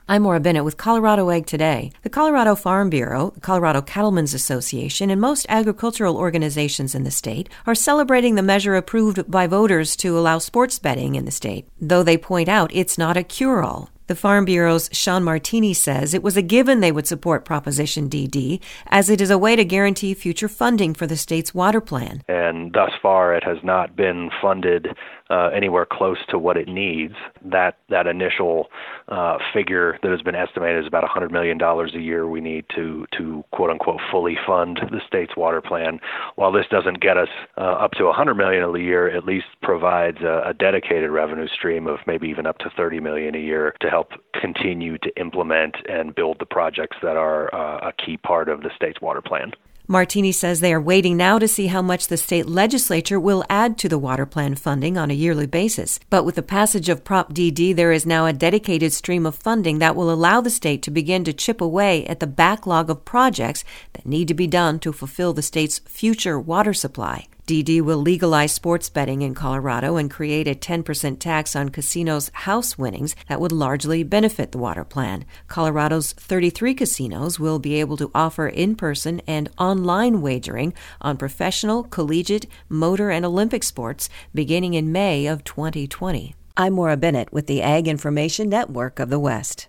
I'm Maura Bennett with Colorado Ag Today. The Colorado Farm Bureau, the Colorado Cattlemen's Association, and most agricultural organizations in the state are celebrating the measure approved by voters to allow sports betting in the state, though they point out it's not a cure-all. The Farm Bureau's Sean Martini says it was a given they would support Proposition DD, as it is a way to guarantee future funding for the state's water plan. And thus far, it has not been funded anywhere close to what it needs. That initial figure that has been estimated is about $100 million a year we need to quote-unquote fully fund the state's water plan. While this doesn't get us up to $100 million a year, at least provides a dedicated revenue stream of maybe even up to $30 million a year to help continue to implement and build the projects that are a key part of the state's water plan. Martini says they are waiting now to see how much the state legislature will add to the water plan funding on a yearly basis. But with the passage of Prop DD, there is now a dedicated stream of funding that will allow the state to begin to chip away at the backlog of projects that need to be done to fulfill the state's future water supply. DD will legalize sports betting in Colorado and create a 10% tax on casinos' house winnings that would largely benefit the water plan. Colorado's 33 casinos will be able to offer in-person and online wagering on professional, collegiate, motor, and Olympic sports beginning in May of 2020. I'm Maura Bennett with the Ag Information Network of the West.